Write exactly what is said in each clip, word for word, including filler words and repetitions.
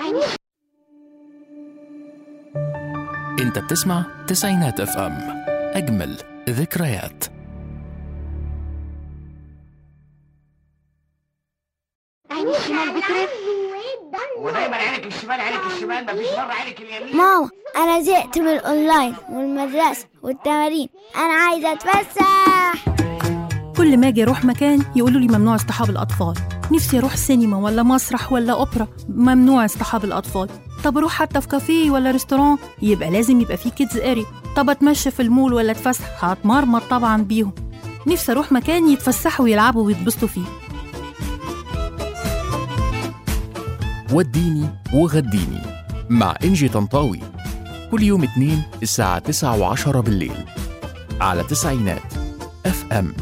انت بتسمع تسعينات اف ام، اجمل ذكريات. عيني الشمال بترف ودايما عينك الشمال عينك الشمال مفيش مرة عينك اليمين. ماما انا زهقت من الاونلاين والمدرسة والتمارين، انا عايزة اتفسح. كل ما اجي اروح مكان يقولوا لي ممنوع اصطحاب الاطفال. نفسي اروح سينما ولا مسرح ولا اوبرا، ممنوع اصطحاب الاطفال. طب اروح حتى في كافيه ولا ريستوران، يبقى لازم يبقى فيه كيدز اري. طب اتمشى في المول ولا اتفسح، هتمرمط طبعا بيهم. نفسي اروح مكان يتفسحوا ويلعبوا ويتبسطوا فيه. وديني وغديني مع إنجي طنطاوي، كل يوم اثنين الساعة تسعة وعشرة بالليل على تسعينات اف ام.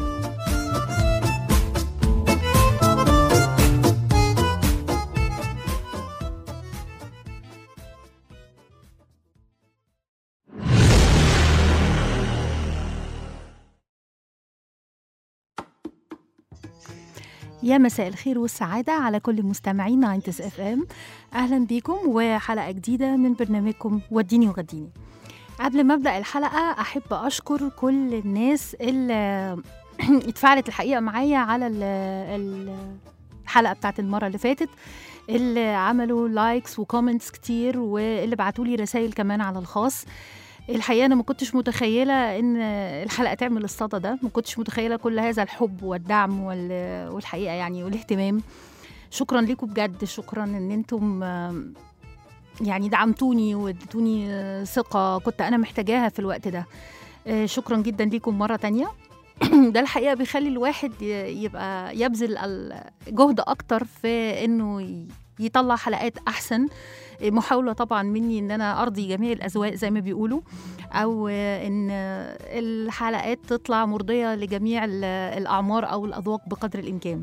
يا مساء الخير والسعادة على كل مستمعين تسعين اف ام. أهلا بيكم وحلقة جديدة من برنامجكم وديني وغديني. قبل ما أبدأ الحلقة أحب أشكر كل الناس اللي اتفاعلت الحقيقة معايا على الحلقة بتاعت المرة اللي فاتت، اللي عملوا لايكس وكومنتس كتير واللي بعتولي رسائل كمان على الخاص. الحقيقة أنا ما كنتش متخيلة إن الحلقة تعمل الصدى ده، ما كنتش متخيلة كل هذا الحب والدعم والحقيقة يعني والاهتمام. شكرا لكم بجد، شكرا إن أنتم يعني دعمتوني وادتوني ثقة كنت أنا محتاجاها في الوقت ده. شكرا جدا لكم مرة تانية. ده الحقيقة بيخلي الواحد يبقى يبذل جهد أكتر في إنه يطلع حلقات أحسن. محاولة طبعا مني إن أنا أرضي جميع الأذواق زي ما بيقولوا، أو إن الحلقات تطلع مرضية لجميع الأعمار أو الأذواق بقدر الإمكان.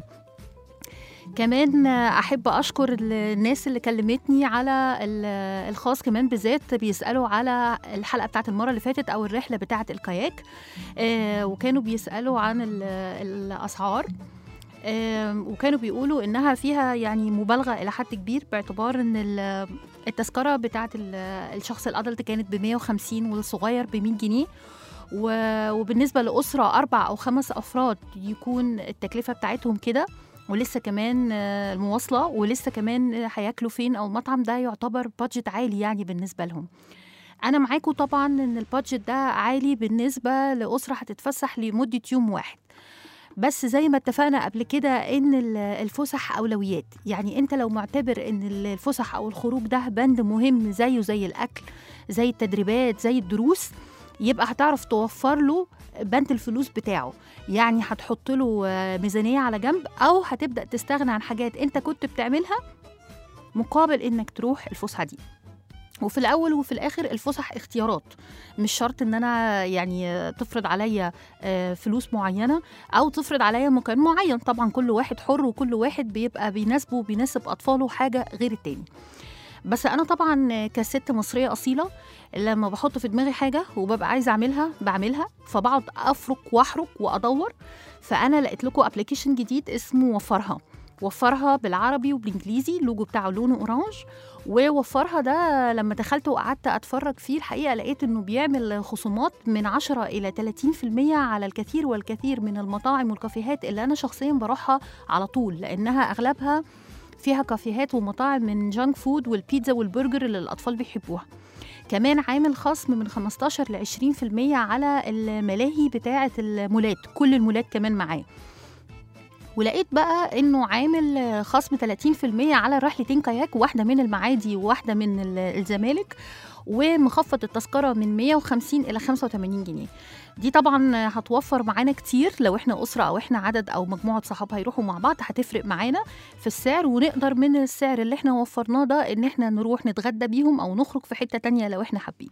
كمان أحب أشكر الناس اللي كلمتني على الخاص كمان بالذات، بيسألوا على الحلقة بتاعت المرة اللي فاتت أو الرحلة بتاعت الكاياك، وكانوا بيسألوا عن الأسعار، وكانوا بيقولوا إنها فيها يعني مبالغة إلى حد كبير، باعتبار إن التذكرة بتاعت الشخص الأدلت كانت بمية وخمسين والصغير بمية جنيه، وبالنسبة لأسرة أربع أو خمس أفراد يكون التكلفة بتاعتهم كده، ولسه كمان المواصلة، ولسه كمان هياكلوا فين أو المطعم. ده يعتبر بادجت عالي يعني بالنسبة لهم. أنا معاكم طبعا إن البادجت ده عالي بالنسبة لأسرة هتتفسح لمدة يوم واحد، بس زي ما اتفقنا قبل كده ان الفسح اولويات. يعني انت لو معتبر ان الفسح او الخروج ده بند مهم زيه زي الاكل زي التدريبات زي الدروس، يبقى هتعرف توفر له بند الفلوس بتاعه. يعني هتحط له ميزانية على جنب، او هتبدأ تستغنى عن حاجات انت كنت بتعملها مقابل انك تروح الفسحة دي. وفي الأول وفي الآخر الفسح اختيارات، مش شرط إن أنا يعني تفرض عليا فلوس معينة أو تفرض عليا مكان معين. طبعا كل واحد حر وكل واحد بيبقى بيناسبه بيناسب أطفاله حاجة غير التاني. بس أنا طبعا كست مصرية أصيلة لما بحط في دماغي حاجة وببقى عايزة أعملها بعملها، فبقعد أفرك وأحرك وأدور. فأنا لقيت لكم أبليكيشن جديد اسمه وفرها. وفرها بالعربي وبالإنجليزي، اللوجو بتاعه لونه أورانج. ووفرها ده لما دخلت وقعدت أتفرج فيه الحقيقة لقيت إنه بيعمل خصومات من عشرة إلى ثلاثين بالمية على الكثير والكثير من المطاعم والكافيهات اللي أنا شخصيا بروحها على طول، لأنها أغلبها فيها كافيهات ومطاعم من جانك فود والبيتزا والبرجر اللي الأطفال بيحبوها. كمان عامل خصم من خمستاشر لعشرين بالمية على الملاهي بتاعة المولات، كل المولات كمان معاه. ولقيت بقى انه عامل خصم ثلاثين بالمية على رحلتين كاياك، واحده من المعادي وواحده من الزمالك، ومخفض التذكره من مية وخمسين الى خمسة وثمانين جنيه. دي طبعا هتوفر معانا كتير لو احنا اسره او احنا عدد او مجموعه صحاب هيروحوا مع بعض، هتفرق معانا في السعر، ونقدر من السعر اللي احنا وفرناه ده ان احنا نروح نتغدى بيهم او نخرج في حته تانية لو احنا حابين.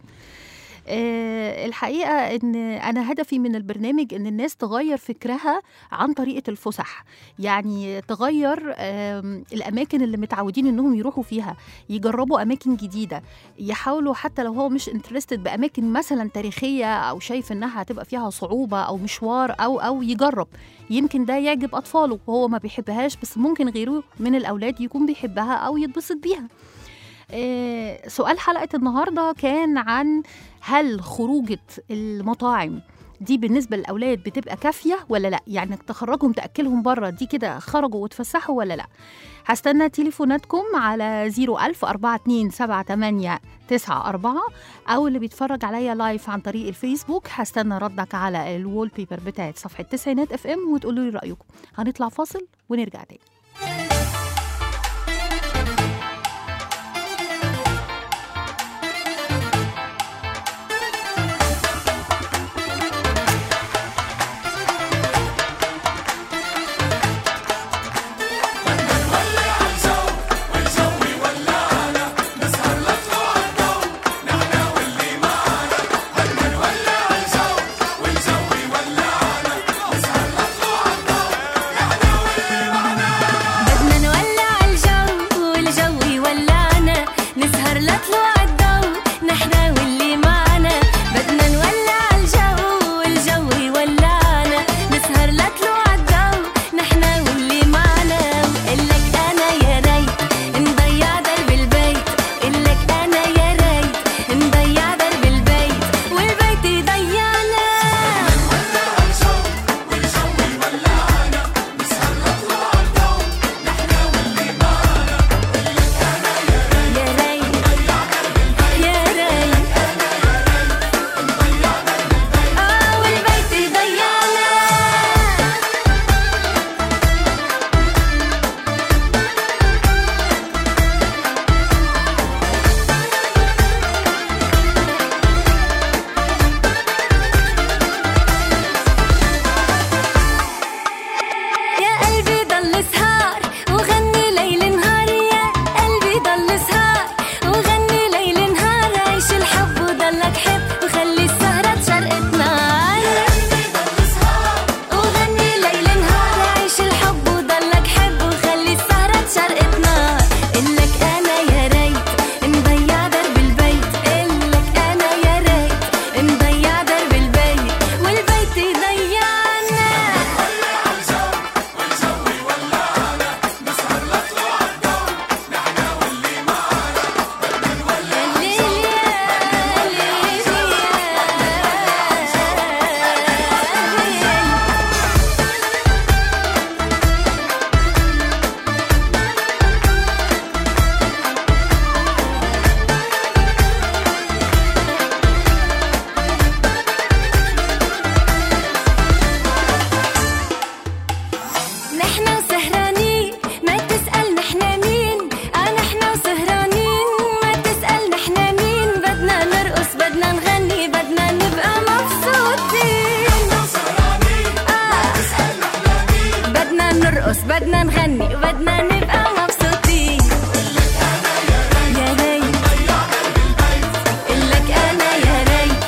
أه الحقيقة إن أنا هدفي من البرنامج إن الناس تغير فكرها عن طريقة الفسح، يعني تغير الأماكن اللي متعودين إنهم يروحوا فيها، يجربوا أماكن جديدة، يحاولوا حتى لو هو مش انترستد بأماكن مثلا تاريخية أو شايف إنها هتبقى فيها صعوبة أو مشوار أو أو يجرب، يمكن ده يعجب أطفاله وهو ما بيحبهاش، بس ممكن غيره من الأولاد يكون بيحبها أو يتبسط بيها. آه، سؤال حلقة النهاردة كان عن هل خروجة المطاعم دي بالنسبة للأولاد بتبقى كافية ولا لا؟ يعني تخرجهم تأكلهم بره دي كده خرجوا وتفسحوا ولا لا؟ هستنى تليفوناتكم على زيرو ألف أربعة اتنين سبعة تمانية تسعة أربعة، أو اللي بيتفرج عليا لايف عن طريق الفيسبوك هستنى ردك على الوول بيبر بتاعت صفحة تسعينات اف ام وتقولوا لي رأيكم. هنطلع فاصل ونرجع تاني. بدنا نغني وبدنا نبقى مبسوطين. يا ريت قلك أنا يا ريت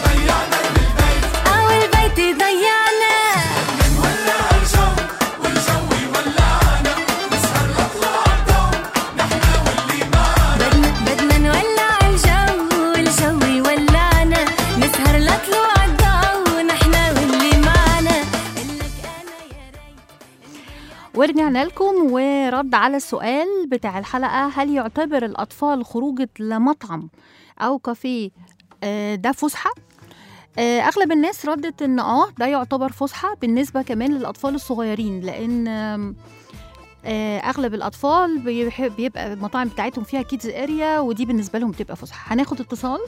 أو البيت يضيعنا نولع الجو والجو يولعنا نسهر نطلع الضو نحنا واللي معنا. بدنا بدنا نولع الجو والجو يولعنا نسهر نطلع الضو نحنا واللي معنا. قلك أنا يا ريت. ورجعنا لكم ورد على السؤال بتاع الحلقة: هل يعتبر الأطفال خروجة لمطعم أو كافيه آه، ده فسحة؟ آه، أغلب الناس ردت إن آه ده يعتبر فسحة بالنسبة كمان للأطفال الصغيرين، لأن آم، آه، أغلب الأطفال بيحب- بيبقى المطاعم بتاعتهم فيها كيدز اريا، ودي بالنسبة لهم بتبقى فسحة. هناخد اتصال.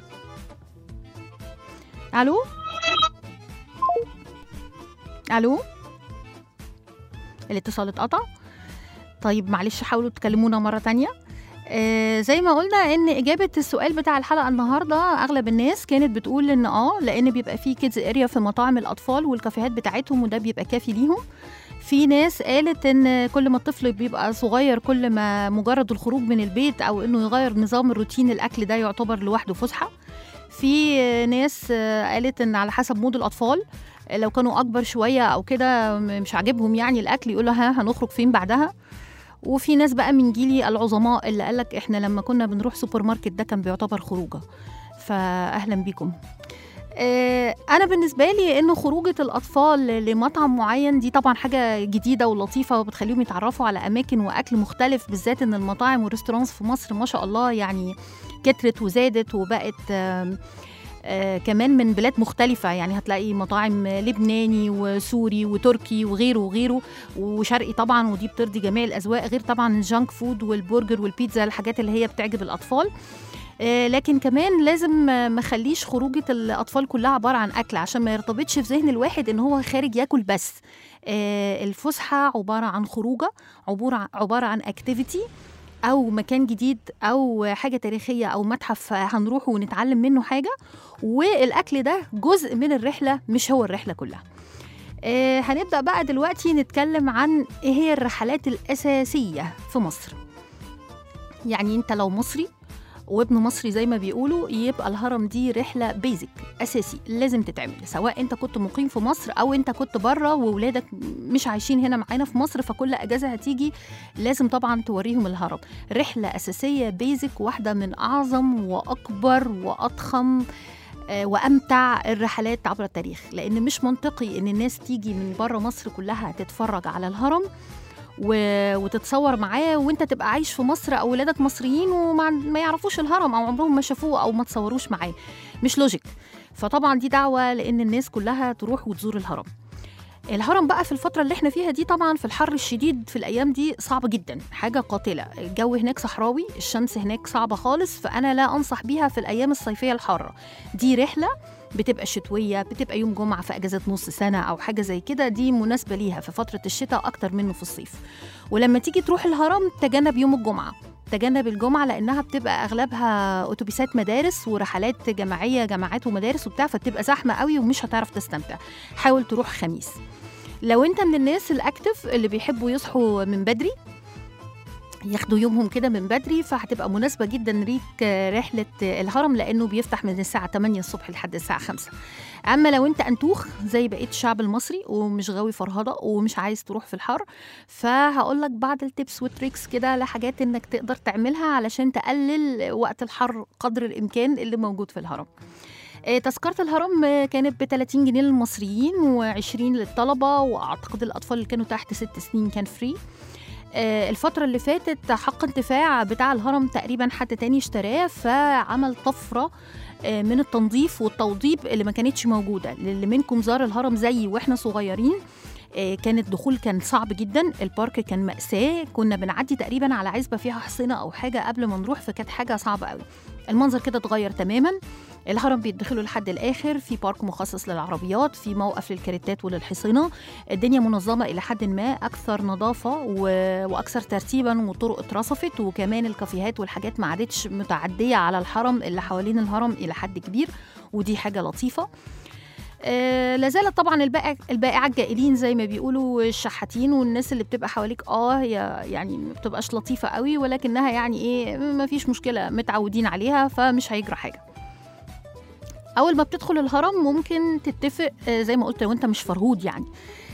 ألو ألو الاتصال اتقطع. طيب معلش حاولوا تكلمونا مرة تانية. آه زي ما قلنا ان اجابة السؤال بتاع الحلقة النهاردة اغلب الناس كانت بتقول ان اه لان بيبقى فيه كيدز اريا في مطاعم الاطفال والكافيهات بتاعتهم وده بيبقى كافي ليهم. في ناس قالت ان كل ما الطفل بيبقى صغير كل ما مجرد الخروج من البيت او انه يغير نظام الروتين الاكل ده يعتبر لوحده فسحة. في آه، ناس آه، قالت ان على حسب مود الاطفال، لو كانوا اكبر شويه او كده مش عاجبهم يعني الاكل يقولوا ها هنخرج فين بعدها. وفي ناس بقى من جيلي العظماء اللي قالك احنا لما كنا بنروح سوبر ماركت ده كان بيعتبر خروجه. فاهلا بيكم. آه، أنا بالنسبة لي إنه خروجة الأطفال لمطعم معين دي طبعا حاجة جديدة ولطيفة وبتخليهم يتعرفوا على أماكن وأكل مختلف، بالذات إن المطاعم والريستورانس في مصر ما شاء الله يعني كترت وزادت وبقت آه آه كمان من بلاد مختلفة. يعني هتلاقي مطاعم لبناني وسوري وتركي وغيره وغيره وشرقي طبعا، ودي بترضي جميع الأذواق، غير طبعا الجانك فود والبرجر والبيتزا، الحاجات اللي هي بتعجب الأطفال. آه لكن كمان لازم ما خليش خروجة الأطفال كلها عبارة عن أكل، عشان ما يرتبطش في ذهن الواحد إن هو خارج ياكل بس. آه الفسحة عبارة عن خروجة، عبارة عبارة عن اكتيفيتي أو مكان جديد أو حاجة تاريخية أو متحف هنروح ونتعلم منه حاجة، والأكل ده جزء من الرحلة مش هو الرحلة كلها. آه هنبدأ بقى دلوقتي نتكلم عن إيه هي الرحلات الأساسية في مصر. يعني أنت لو مصري وابن مصري زي ما بيقولوا، يبقى الهرم دي رحلة بيزك أساسي لازم تتعمل، سواء أنت كنت مقيم في مصر أو أنت كنت بره وولادك مش عايشين هنا معانا في مصر، فكل أجازة هتيجي لازم طبعا توريهم الهرم. رحلة أساسية بيزك، واحدة من أعظم وأكبر وأضخم وأمتع الرحلات عبر التاريخ، لأن مش منطقي إن الناس تيجي من بره مصر كلها تتفرج على الهرم وتتصور معاه وانت تبقى عايش في مصر او ولادك مصريين وما يعرفوش الهرم او عمرهم ما شافوه او ما تصوروش معاه. مش لوجيك. فطبعا دي دعوة لان الناس كلها تروح وتزور الهرم. الهرم بقى في الفترة اللي احنا فيها دي طبعا في الحر الشديد في الأيام دي صعب جدا، حاجة قاتلة. الجو هناك صحراوي، الشمس هناك صعبة خالص، فأنا لا أنصح بيها في الأيام الصيفية الحارة. دي رحلة بتبقى شتوية، بتبقى يوم جمعة في أجازة نص سنة أو حاجة زي كده، دي مناسبة ليها في فترة الشتاء أكتر منه في الصيف. ولما تيجي تروح الهرم تجنب يوم الجمعة، تجنب الجمعة لأنها بتبقى أغلبها أتوبيسات مدارس ورحلات جماعية، جامعات ومدارس وبتاع، فتبقى زحمة قوي ومش هتعرف تستمتع. حاول تروح خميس. لو أنت من الناس الأكتف اللي بيحبوا يصحوا من بدري، ياخدوا يومهم كده من بدري، فهتبقى مناسبة جدا ليك رحلة الهرم، لأنه بيفتح من الساعة تمانية الصبح لحد الساعة خمسة. أما لو أنت أنتوخ زي بقية الشعب المصري ومش غاوي فرهضة ومش عايز تروح في الحر، فهقولك بعض التيبس والتريكس كده لحاجات إنك تقدر تعملها علشان تقلل وقت الحر قدر الإمكان اللي موجود في الهرم. تذكرة الهرم كانت ب ثلاثين جنيه للمصريين وعشرين للطلبة، وأعتقد الأطفال اللي كانوا تحت ست سنين كان فري. الفترة اللي فاتت حق انتفاع بتاع الهرم تقريبا حد تاني اشتراه، فعمل طفرة من التنظيف والتوضيب اللي ما كانتش موجودة. اللي منكم زار الهرم زي واحنا صغيرين، كان الدخول كان صعب جدا، البارك كان مأساة، كنا بنعدي تقريبا على عزبة فيها حصينة أو حاجة قبل ما نروح، فكانت حاجة صعبة قوي. المنظر كده اتغير تماما. الهرم بيدخلوا لحد الآخر، في بارك مخصص للعربيات، في موقف للكاريتات وللحصينة. الدنيا منظمة إلى حد ما، أكثر نظافة وأكثر ترتيبا، وطرق اترصفت، وكمان الكافيهات والحاجات ما عادتش متعدية على الحرم اللي حوالين الهرم إلى حد كبير، ودي حاجة لطيفة. آه لازالت طبعا البائع البائعات الجائلين زي ما بيقولوا، الشحاتين والناس اللي بتبقى حواليك، اه هي يعني ما بتبقاش لطيفة قوي، ولكنها يعني ايه ما فيش مشكلة، متعودين عليها فمش هيجرى حاجة. اول ما بتدخل الهرم ممكن تتفق آه زي ما قلت، لو انت مش فرهود يعني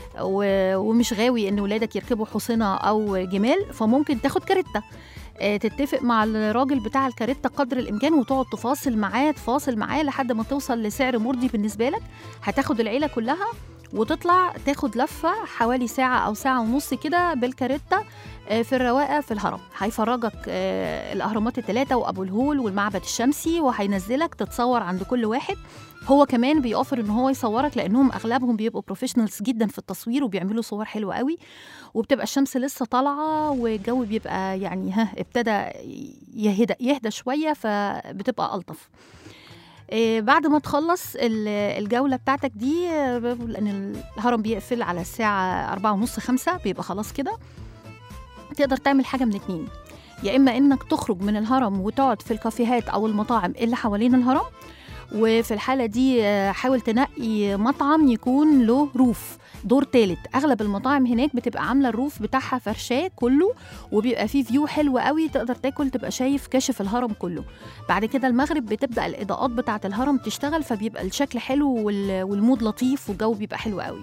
ومش غاوي ان ولادك يركبوا حصينة او جمال، فممكن تاخد كاريتا. تتفق مع الراجل بتاع الكاريتا قدر الإمكان وتقعد تفاصل معاه تفاصل معاه لحد ما توصل لسعر مرضي بالنسبة لك. هتاخد العيلة كلها وتطلع تاخد لفة حوالي ساعة أو ساعة ونص كده بالكاريتا في الرواقة في الهرم. هيفرجك الأهرامات الثلاثة وأبو الهول والمعبد الشمسي، وهينزلك تتصور عند كل واحد. هو كمان بيوفر ان هو يصورك، لانهم اغلبهم بيبقوا بروفيشنالز جدا في التصوير وبيعملوا صور حلوه قوي، وبتبقى الشمس لسه طالعه والجو بيبقى يعني ها ابتدى يهدى يهدى شويه، فبتبقى الطف. إيه بعد ما تخلص الجوله بتاعتك دي، لان الهرم بيقفل على الساعه أربعة ونص خمسة، بيبقى خلاص كده. تقدر تعمل حاجه من اتنين، يا اما انك تخرج من الهرم وتقعد في الكافيهات او المطاعم اللي حوالين الهرم، وفي الحالة دي حاول تنقي مطعم يكون له روف دور تالت. أغلب المطاعم هناك بتبقى عاملة الروف بتاعها فرشاه كله، وبيبقى فيه فيو حلو قوي، تقدر تاكل تبقى شايف كاشف الهرم كله. بعد كده المغرب بتبدأ الإضاءات بتاعة الهرم تشتغل، فبيبقى الشكل حلو والمود لطيف والجو بيبقى حلو قوي.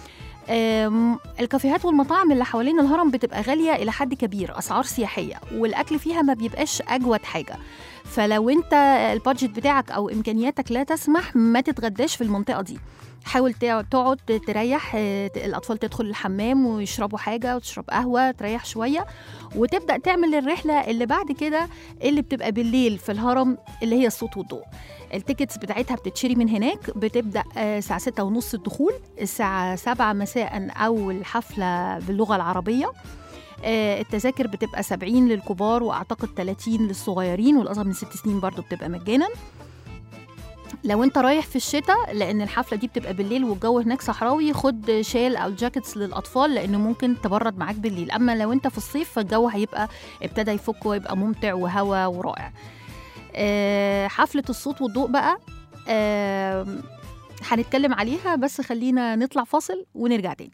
الكافيهات والمطاعم اللي حوالين الهرم بتبقى غالية إلى حد كبير، أسعار سياحية، والأكل فيها ما بيبقاش أجود حاجة، فلو انت البادجت بتاعك او امكانياتك لا تسمح ما تتغداش في المنطقه دي. حاول تقعد تريح، الأطفال تدخل الحمام ويشربوا حاجة وتشرب قهوة تريح شوية، وتبدأ تعمل الرحلة اللي بعد كده اللي بتبقى بالليل في الهرم اللي هي الصوت والضوء. التيكتس بتاعتها بتتشري من هناك، بتبدأ الساعة ستة ونص الدخول، الساعة سبعة مساء أو الحفلة باللغة العربية. التذاكر بتبقى سبعين للكبار وأعتقد ثلاثين للصغيرين، والأصغر من ست سنين برضو بتبقى مجانا. لو انت رايح في الشتاء لان الحفله دي بتبقى بالليل والجو هناك صحراوي، خد شال او جاكيتس للاطفال لانه ممكن تبرد معاك بالليل. اما لو انت في الصيف فالجو هيبقى ابتدى يفك ويبقى ممتع وهوا ورائع. أه حفله الصوت والضوء بقى أه هنتكلم عليها، بس خلينا نطلع فاصل ونرجع تاني.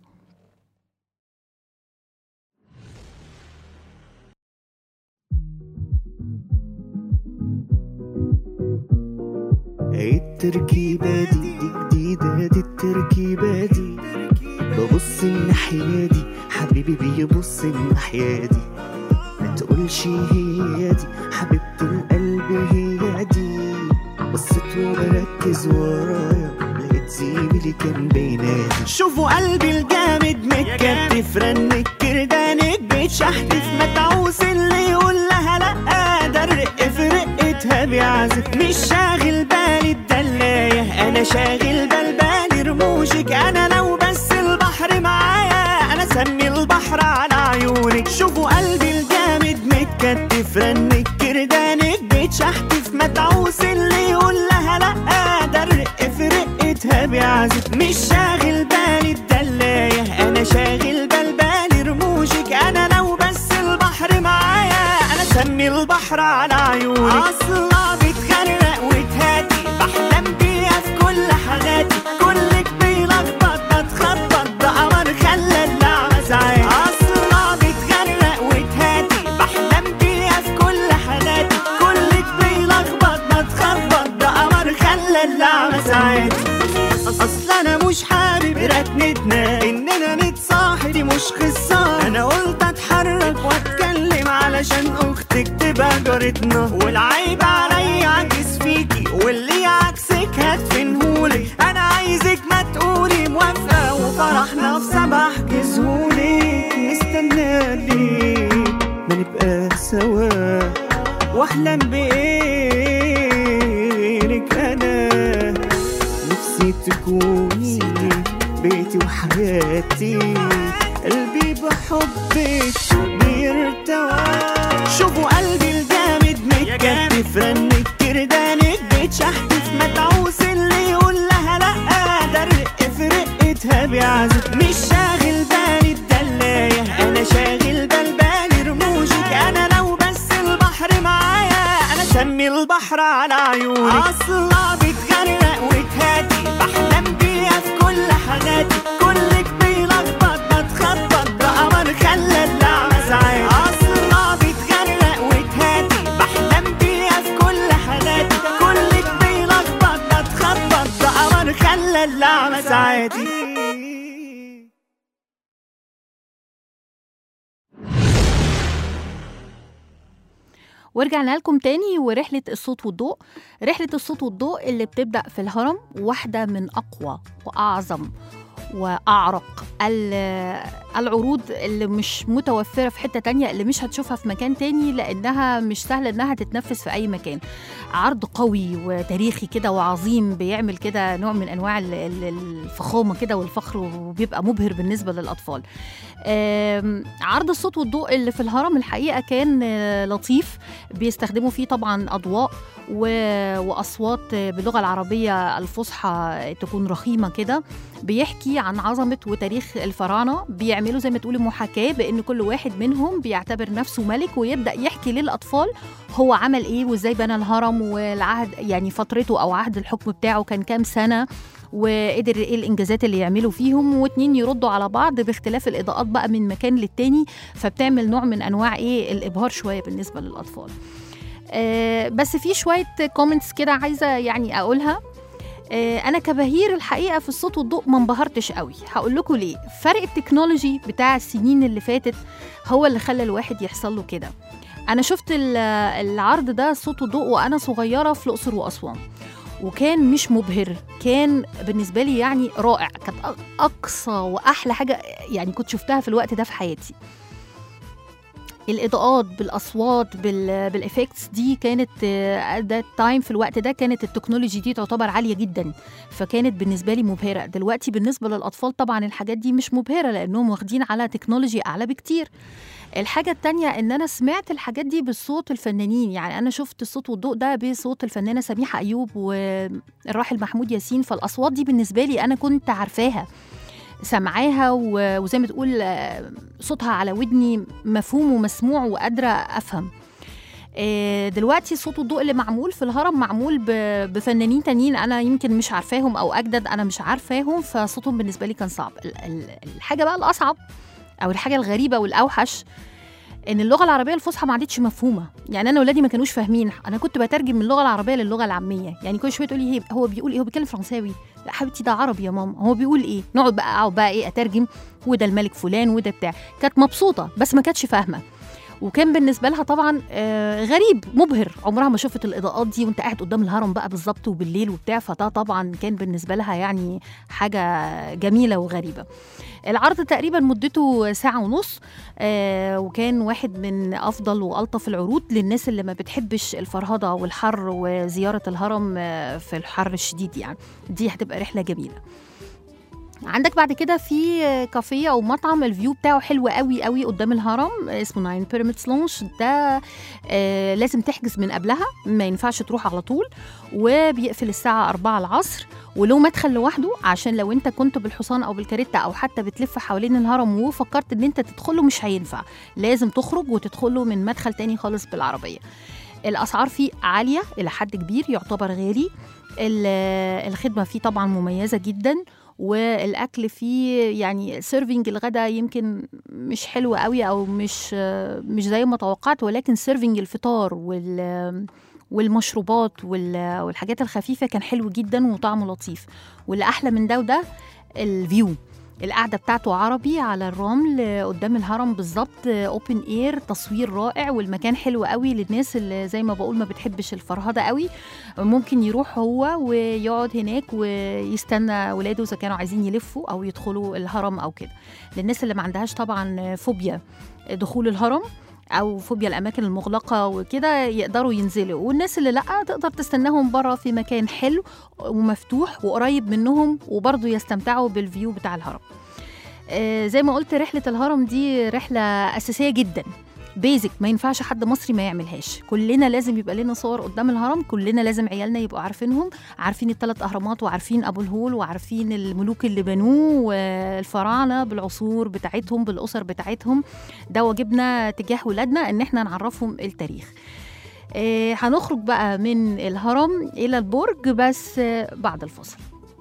التركيبة دي جديدة، دي التركيبة دي ببص الناحية دي، حبيبي بيبص الناحية دي، ما تقولش هي دي حبيبة القلب هي دي. بصيت وبركز ورايا لقيت زميلي كان بينادي، شوفوا قلبي الجامد متكتف رنك كردانك بيتشحتف، ما تعوز اللي يقول لها لأ، ده الرق في رقتها بيعزف، مش شاغل بالي الدلاية أنا شاغل بال بالي رموشك، أنا لو بس البحر معايا أنا سمي البحر على عيونك. شوفوا قلبي الجامد متكتف رنك كردانك بيتشحتف، ما تعوز اللي يقول لها لأ، ده الرق في رقتها بيعزف، مش شاغل بالي الدلاية أنا شاغل بال بالي رموشك، أنا لو بس البحر معايا أنا سمي البحر على عيونك. أصلا بتغرق وتهاتي بحلم بيها في كل حاجاتي، كلك بيلخبط بتخبط ده قمر خلى اللعبة ساعات. أصلا بتغرق وتهاتي بحلم بيها في كل حاجاتي، كلك بيلخبط بتخبط ده قمر خلى اللعبة ساعات. أصل أنا مش حابب ركنتنا إننا نتصاحب، دي مش قصة، أنا قلت أتحرك وأتكلم علشان أختك تبقى جارتنا، والعيب عليا عكس فيكي واللي عكسك هتفنهولي، أنا عايزك ما تقولي موافقة وفرحنا في سبع كسهولي، نستنالي ما نبقى سوا وأحلم بإيرك، أنا نفسي تكوني بيتي وحياتي، قلبي بحبك بيرتوى. شوفوا قلبي الجامد متكتف رنك كردانك بيتشحتف، ما تعوز اللي يقول لها لأ، ده الرق في رقتها بيعزف، مش شاغل بالي الدلاية أنا شاغل بال بالي رموشك، أنا لو بس البحر معايا أنا سمي البحر على عيونك. أصلا بتغرق وتهاتي بحلم بيها في كل حاجاتي، كلك بيلخبط بتخبط ده قمر خلى اللعبة ساعات. أصلا بتغرق وتهاتي بحلم بيها في كل حاجاتي، كلك بيلخبط بتخبط ده قمر خلى اللعبة ساعاتي. ورجعنا لكم تاني ورحلة الصوت والضوء. رحلة الصوت والضوء اللي بتبدأ في الهرم، واحدة من أقوى وأعظم وأعرق العروض اللي مش متوفرة في حتة تانية، اللي مش هتشوفها في مكان تاني لأنها مش سهلة إنها تتنفس في أي مكان. عرض قوي وتاريخي كده وعظيم، بيعمل كده نوع من أنواع الفخامة كده والفخر، وبيبقى مبهر بالنسبة للأطفال. عرض الصوت والضوء اللي في الهرم الحقيقة كان لطيف، بيستخدموا فيه طبعا أضواء وأصوات باللغة العربية الفصحى تكون رخيمة كده، بيحكي عن عظمة وتاريخ الفراعنة، بيعملوا زي ما تقولي محاكاة بأن كل واحد منهم بيعتبر نفسه ملك، ويبدأ يحكي للأطفال هو عمل إيه وإزاي بنى الهرم، والعهد يعني فترته أو عهد الحكم بتاعه كان كام سنة، وقدر ايه الانجازات اللي يعملوا فيهم، واتنين يردوا على بعض باختلاف الاضاءات بقى من مكان للتاني، فبتعمل نوع من انواع ايه الابهار شويه بالنسبه للاطفال. آه بس في شويه كومنتس كده عايزه يعني اقولها. آه انا كبهير الحقيقه في الصوت والضوء ما انبهرتش قوي، هقول لكم ليه. فرق التكنولوجي بتاع السنين اللي فاتت هو اللي خلى الواحد يحصل له كده. انا شفت ال- العرض ده صوت وضوء وانا صغيره في الاقصر واسوان، وكان مش مبهر، كان بالنسبه لي يعني رائع، كانت أ- اقصى واحلى حاجه يعني كنت شفتها في الوقت ده في حياتي. الاضاءات بالاصوات بال بالافكتس دي كانت ذات تايم في الوقت ده كانت التكنولوجي دي تعتبر عاليه جدا، فكانت بالنسبه لي مبهره. دلوقتي بالنسبه للاطفال طبعا الحاجات دي مش مبهره لانهم واخدين على تكنولوجي اعلى بكتير. الحاجة التانية إن أنا سمعت الحاجات دي بصوت الفنانين، يعني أنا شفت الصوت والضوء ده بصوت الفنانة سميحة أيوب والراحل محمود ياسين، فالأصوات دي بالنسبة لي أنا كنت عارفاها سمعاها و- وزي ما تقول آه، صوتها على ودني مفهوم ومسموع وقادرة أفهم. آه، دلوقتي صوت والضوء اللي معمول في الهرم معمول ب- بفنانين تانيين أنا يمكن مش عارفاهم أو أجدد أنا مش عارفاهم، فصوتهم بالنسبة لي كان صعب. ال- ال- الحاجة بقى الأصعب او الحاجه الغريبه والاوحش ان اللغه العربيه الفصحى ما عادتش مفهومه. يعني انا ولادي ما كانوش فاهمين، انا كنت بترجم من اللغه العربيه للغه العاميه، يعني كل شويه تقولي هي هو بيقول ايه، هو بيتكلم فرنساوي، لا حبيبتي ده عربي يا ماما، هو بيقول ايه، نقعد بقى اقعد بقى ايه اترجم، وده الملك فلان وده بتاع. كانت مبسوطه بس ما كانتش فاهمه، وكان بالنسبه لها طبعا آه غريب مبهر، عمرها ما شافت الاضاءات دي وانت قاعد قدام الهرم بقى بالظبط وبالليل وبتاع، فده طبعا كان بالنسبه لها يعني حاجه جميله وغريبه. العرض تقريبا مدته ساعة ونص، آه وكان واحد من أفضل وألطف العروض للناس اللي ما بتحبش الفرهدة والحر وزيارة الهرم آه في الحر الشديد، يعني دي هتبقى رحلة جميلة. عندك بعد كده في كافيه او مطعم الفيو بتاعه حلو قوي قوي قدام الهرم، اسمه ناين بيراميدز لونش. ده آه لازم تحجز من قبلها، ما ينفعش تروح على طول، وبيقفل الساعه أربعة العصر، ولو مدخل لوحده عشان لو انت كنت بالحصان او بالكاريتا او حتى بتلف حوالين الهرم وفكرت ان انت تدخله مش هينفع، لازم تخرج وتدخله من مدخل تاني خالص بالعربيه. الاسعار فيه عاليه الى حد كبير، يعتبر غالي. الخدمه فيه طبعا مميزه جدا، والاكل فيه يعني سيرفينج الغدا يمكن مش حلو قوي او مش مش زي ما توقعت، ولكن سيرفينج الفطار وال والمشروبات والحاجات الخفيفه كان حلو جدا وطعمه لطيف. واللي احلى من ده وده الفيو، القعده بتاعته عربي على الرمل قدام الهرم بالظبط، اوبن اير، تصوير رائع، والمكان حلو قوي للناس اللي زي ما بقول ما بتحبش الفرهده قوي، ممكن يروح هو ويقعد هناك ويستنى ولاده اذا كانوا عايزين يلفوا او يدخلوا الهرم او كده. للناس اللي ما عندهاش طبعا فوبيا دخول الهرم او فوبيا الاماكن المغلقه وكده يقدروا ينزلوا، والناس اللي لا تقدر تستناهم بره في مكان حلو ومفتوح وقريب منهم وبرضه يستمتعوا بالفيو بتاع الهرم. آه زي ما قلت رحله الهرم دي رحله اساسيه جدا، بيزك، ما ينفعش حد مصري ما يعملهاش. كلنا لازم يبقى لنا صور قدام الهرم، كلنا لازم عيالنا يبقوا عارفينهم، عارفين الثلاث اهرامات وعارفين ابو الهول وعارفين الملوك اللي بنوه والفراعنه بالعصور بتاعتهم بالاسر بتاعتهم. ده واجبنا تجاه ولادنا ان احنا نعرفهم التاريخ. آه هنخرج بقى من الهرم الى البرج بس آه بعد الفصل.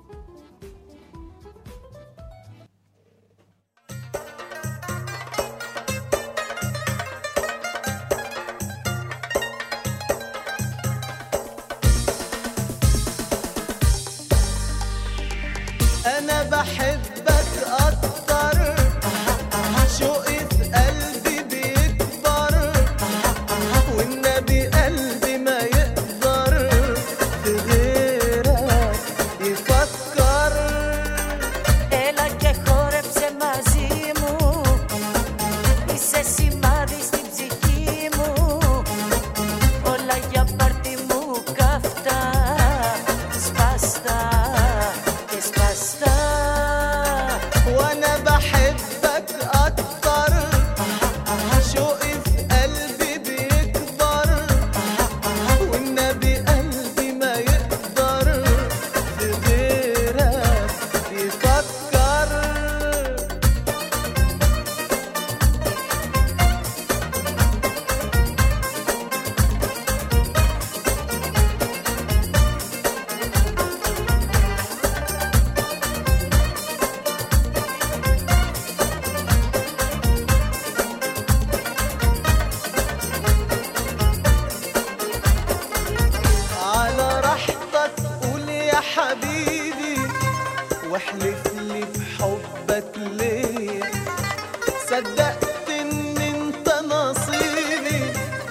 أنا بحبك أكتر، شوقي في قلبي بيكبر، والنبي قلبي ما يقدر في غيرك يفكر. Έλα και χόρεψε μαζί μου, είσαι σημάδι στην ψυχή μου, όλα για πάρτι μου καυτά, σπάστα. وانا بحبك اكتر، شوقي في قلبي بيكبر، والنبي قلبي ما يقدر في غيرك يفكر. على راحتك قول يا حبيبي، واحلف لي في حبك ليا، صدقت ان انت نصيبي،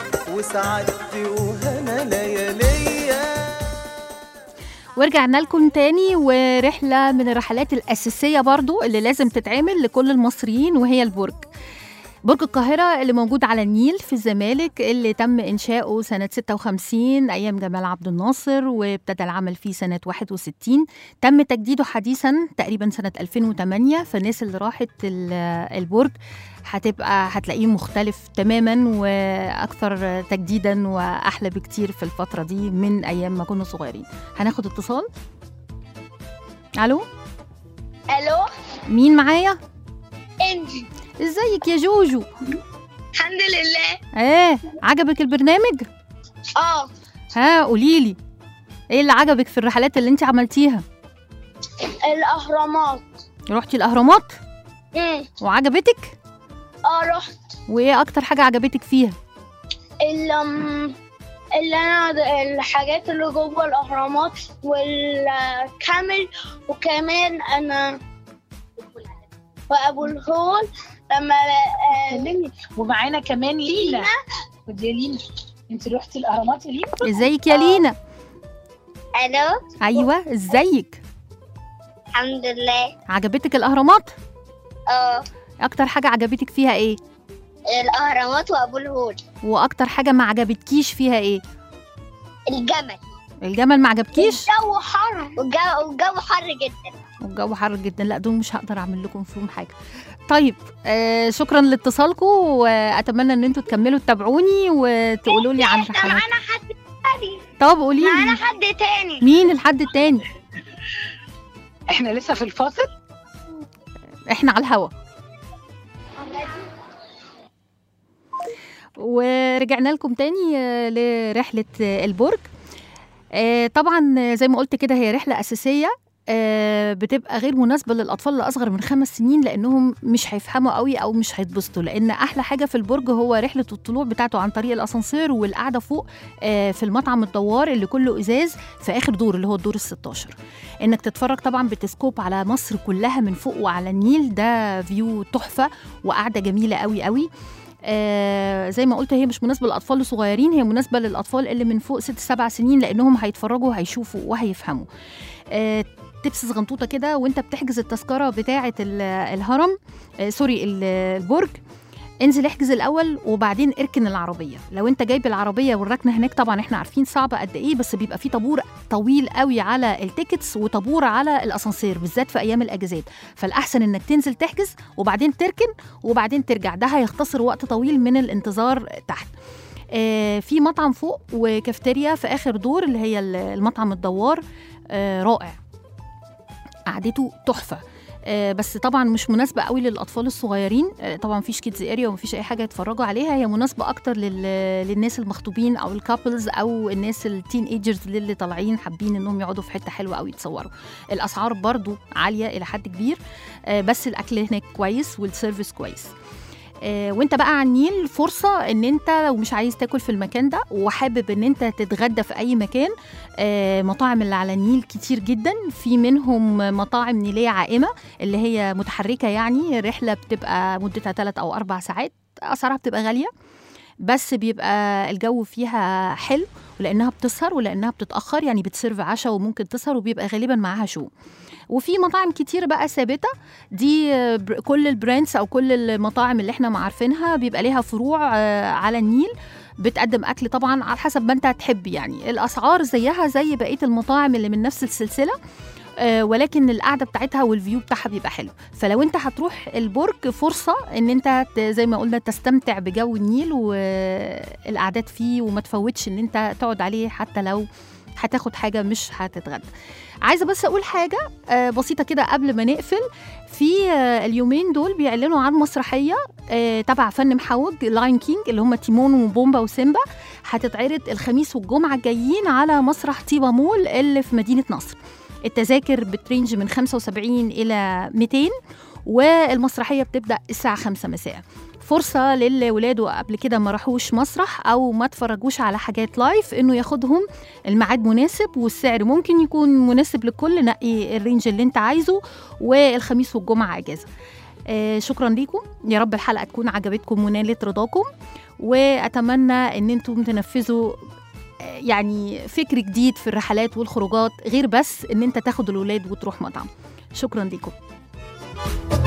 وسعادتي وهنا لياليا. ورجعنا لكم تاني، ورحلة من الرحلات الأساسية برضو اللي لازم تتعمل لكل المصريين، وهي البرج. برج القاهرة اللي موجود على النيل في الزمالك، اللي تم إنشاؤه سنة ستة وخمسين أيام جمال عبد الناصر، وابتدى العمل فيه سنة واحد وستين. تم تجديده حديثا تقريبا سنة ألفين وثمانية. فالناس اللي راحت البرج هتبقى هتلاقيه مختلف تماما وأكثر تجديدا وأحلى بكتير في الفترة دي من أيام ما كنا صغيرين. هناخد اتصال. ألو الو، مين معايا؟ انجي. ازيك يا جوجو؟ الحمد لله. ايه عجبك البرنامج؟ اه. ها قوليلي ايه اللي عجبك في الرحلات اللي انت عملتيها؟ الاهرامات. رحتي الاهرامات؟ امم وعجبتك؟ اه رحت. وايه اكتر حاجه عجبتك فيها؟ اللي اللي انا الحاجات اللي جوه الاهرامات والكامل، وكمان انا وابو الهول لما كلمني. ومعانا كمان لينا. ودي لينا، انت رحتي الاهرامات يا لينا؟ ازيك يا لينا؟ الو. ايوه ازيك؟ الحمد لله. عجبتك الاهرامات؟ اه. اكتر حاجه عجبتك فيها ايه؟ الاهرامات وابو الهول. واكتر حاجه ما عجبتكيش فيها ايه؟ الجمل. الجمل ما عجبكيش؟ الجو حر، والجو, والجو حر جدا. والجو حر جدا. لا دول مش هقدر اعمل لكم فيهم حاجه. طيب آه شكرا لاتصالكم، واتمنى ان انتوا تكملوا تتابعوني وتقولوا لي عن رحلات. معانا حد تاني. طب قولي لي معانا حد تاني. مين الحد التاني؟ احنا لسه في الفاصل، احنا على الهوا. ورجعنا لكم تاني لرحله البرج. طبعا زي ما قلت كده هي رحله اساسيه، بتبقى غير مناسبه للاطفال اللي اصغر من خمس سنين، لانهم مش هيفهموا قوي او مش هيتبسطوا، لان احلى حاجه في البرج هو رحله الطلوع بتاعته عن طريق الاسانسير، والقعده فوق في المطعم الدوار اللي كله ازاز في اخر دور اللي هو الدور الستاشر. انك تتفرج طبعا بتسكوب على مصر كلها من فوق وعلى النيل، ده فيو تحفه وقعده جميله قوي قوي. آه زي ما قلت هي مش مناسبة للأطفال الصغيرين، هي مناسبة للأطفال اللي من فوق ست سبع سنين، لأنهم هيتفرجوا هيشوفوا وهيفهموا. آه تبس صغنطوطة كده وانت بتحجز التذكرة بتاعة الهرم آه سوري البرج، انزل احجز الاول وبعدين اركن العربيه. لو انت جايب العربيه والركنه هناك طبعا احنا عارفين صعبه قد ايه، بس بيبقى في طابور طويل قوي على التيكتس وطابور على الاسانسير بالذات في ايام الاجازات، فالاحسن انك تنزل تحجز وبعدين تركن وبعدين ترجع، ده هيختصر وقت طويل من الانتظار تحت. آه في مطعم فوق وكافتيريا في اخر دور اللي هي المطعم الدوار، آه رائع قعدته تحفه. آه بس طبعا مش مناسبه قوي للاطفال الصغيرين، آه طبعا مفيش كيدز اريا ومفيش اي حاجه يتفرجوا عليها، هي مناسبه اكتر للناس المخطوبين او الكابلز او الناس التين ايجرز اللي طالعين حابين انهم يقعدوا في حته حلوه قوي يتصوروا. الاسعار برضو عاليه الى حد كبير، آه بس الاكل هناك كويس والسيرفيس كويس. آه وانت بقى على النيل فرصة ان انت لو مش عايز تاكل في المكان ده وحابب ان انت تتغدى في اي مكان، آه مطاعم اللي على النيل كتير جدا، في منهم مطاعم نيلية عائمة اللي هي متحركة، يعني رحلة بتبقى مدتها ثلاث او اربع ساعات، اسعارها بتبقى غالية بس بيبقى الجو فيها حلو، ولانها بتسهر ولانها بتتأخر يعني بتسيرف عشاء وممكن تسهر وبيبقى غالبا معاها شو. وفي مطاعم كتير بقى ثابته، دي كل البراندز او كل المطاعم اللي احنا عارفينها بيبقى ليها فروع على النيل بتقدم اكل طبعا على حسب ما انت هتحب، يعني الاسعار زيها زي بقيه المطاعم اللي من نفس السلسله، ولكن القعده بتاعتها والفيو بتاعها بيبقى حلو. فلو انت هتروح البرج فرصه ان انت زي ما قلنا تستمتع بجو النيل والقعدات فيه، وما تفوتش ان انت تقعد عليه حتى لو هتاخد حاجه مش هتتغدى. عايزه بس اقول حاجه بسيطه كده قبل ما نقفل. في اليومين دول بيعلنوا عن مسرحيه تبع فن محوج لاين كينج اللي هم تيمون وبومبا وسيمبا، هتتعرض الخميس والجمعه الجايين على مسرح طيبه مول اللي في مدينه نصر. التذاكر بترينج من خمسة وسبعين الى مئتين، والمسرحيه بتبدا الساعه خمسة مساء. فرصة للي ولاده قبل كده ما راحوش مسرح أو ما تفرجوش على حاجات لايف إنه ياخدهم، الميعاد مناسب والسعر ممكن يكون مناسب لكل، نقي الرينج اللي انت عايزه، والخميس والجمعة أجازة. آه شكرا ليكم، يا رب الحلقه تكون عجبتكم ونالت رضاكم، واتمنى ان انتم تنفذوا يعني فكر جديد في الرحلات والخروجات، غير بس ان انت تاخد الولاد وتروح مطعم. شكرا لكم.